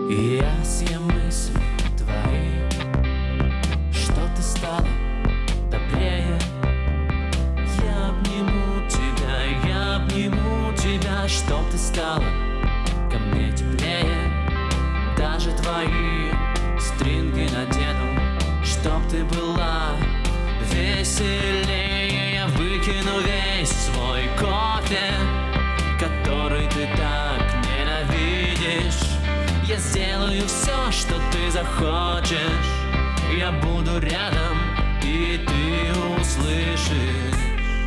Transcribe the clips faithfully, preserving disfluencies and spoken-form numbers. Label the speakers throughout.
Speaker 1: И я съем мысли твои, что ты стала добрее. Я обниму тебя, я обниму тебя, что ты стала ко мне теплее. Даже твои стринги надену, чтоб ты была веселее. Я выкину весь свой кофе, который ты так ненавидишь. Я сделаю все, что ты захочешь. Я буду рядом, и ты услышишь.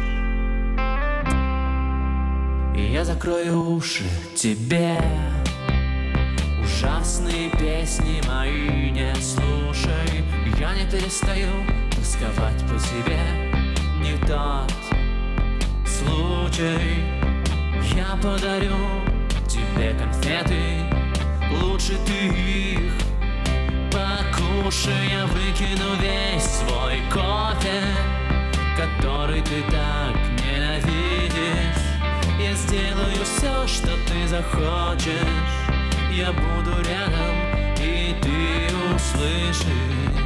Speaker 1: И я закрою уши тебе. Ужасные песни мои не слушай. Я не перестаю тосковать по тебе. Не тот случай. Я подарю тебе конфеты, лучше ты их покушай. Я выкину весь свой кофе, который ты так ненавидишь. Я сделаю все, что ты захочешь. Я буду рядом, и ты услышишь.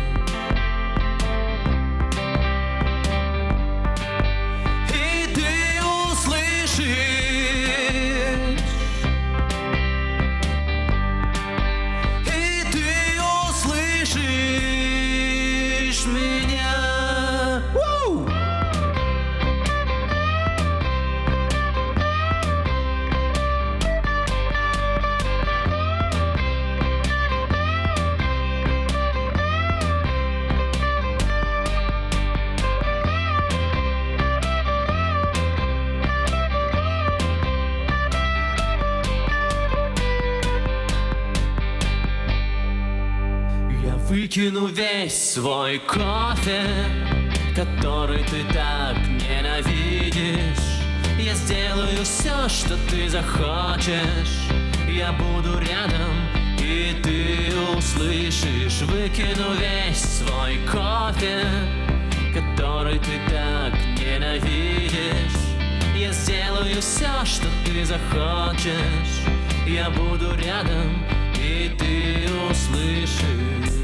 Speaker 1: Выкину весь свой кофе, который ты так ненавидишь. Я сделаю все, что ты захочешь. Я буду рядом, и ты услышишь. Выкину весь свой кофе, который ты так ненавидишь. Я сделаю все, что ты захочешь. Я буду рядом, и ты услышишь.